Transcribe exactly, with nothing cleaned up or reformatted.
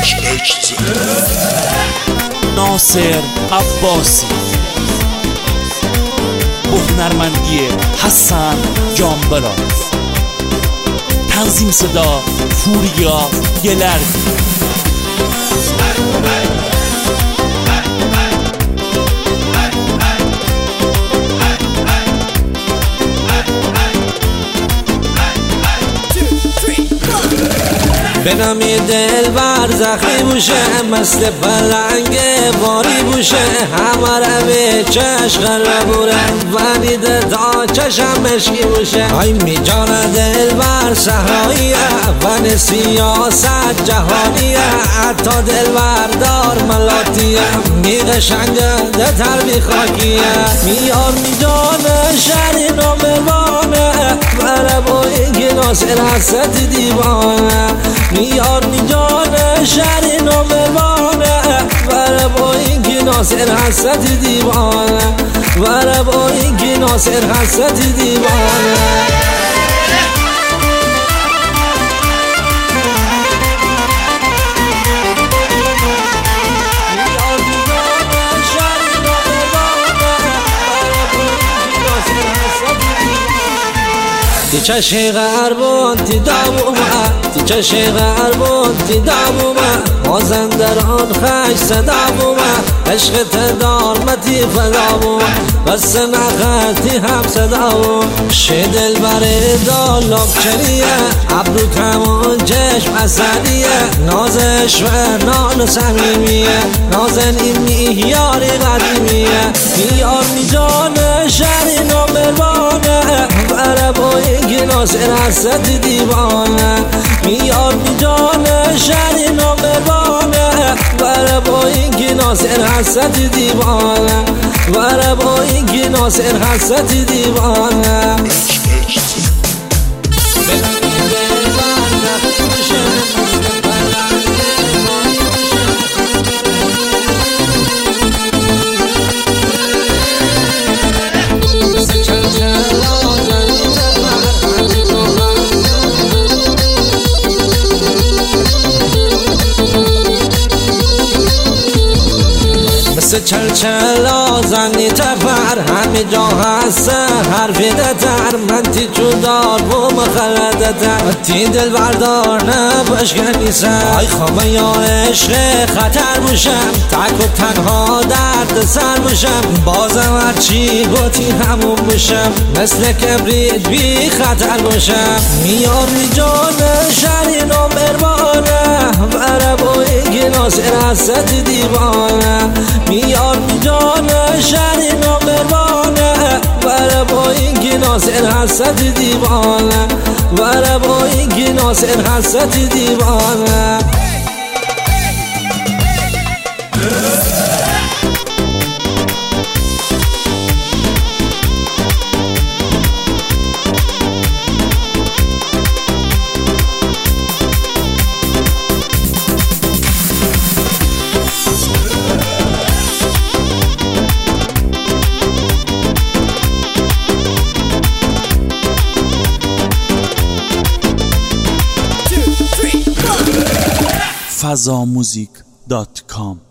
ناصر عباسی، هنرمندی حسن جانبراز، تنظیم صدا فوریا گلردی. به نامی دلبر زخمی بوشه، مثل پلنگ واری بوشه، همه رو به چشم قربوره ولیده تا چشم مشکی بوشه. آی می جان دلبر صحراییه و سیاست جهانیه، حتی دلبر دار ملاتیه، می قشنگه ده تر بی خاکیه. میار می جان شهری ناموانه بره با این گناسر حسد دیوانه. میار می جان شهری ناموانه بره با این گناسر حسد دیوانه، بره با این گناسر حسد دیوانه. تی چشی غربون تی دامومه، تی چشی غربون تی دامومه، مازندران خش صدامومه، عشق تدار متی فدامومه، بس نخطی هم صدامومه. شه دل بره دالاب چریه، عبرو کمون چشم اصلیه، نازش و نان سمیمیه، نازن این میهیاری قدیمیه. میار می جان شهری نامروانه بره با گناسر حسد دیوانه. میار می جان شهری ناموانه بره با این گناسر حسد دیوانه، بره با این گناسر حسد دیوانه. مثل چلچلا زنی تفر همه جا هست حرفی دتر، من تی چودار و مخلده تر تی دل بردار نبشگنی سر. آی خواه یا عشق خطر بوشم، تک و تنها درد سر بوشم، بازم هرچی گوتی همون بوشم، مثل کبریت بی خطر بوشم. میار می جان شهری نامروانه بره با این گناسر حسد دیوانه. میار می جان شهری نامروانه بره با این گناسر حسد دیوانه، بره با این گناسر حسد دیوانه. فضا موزیک دات کام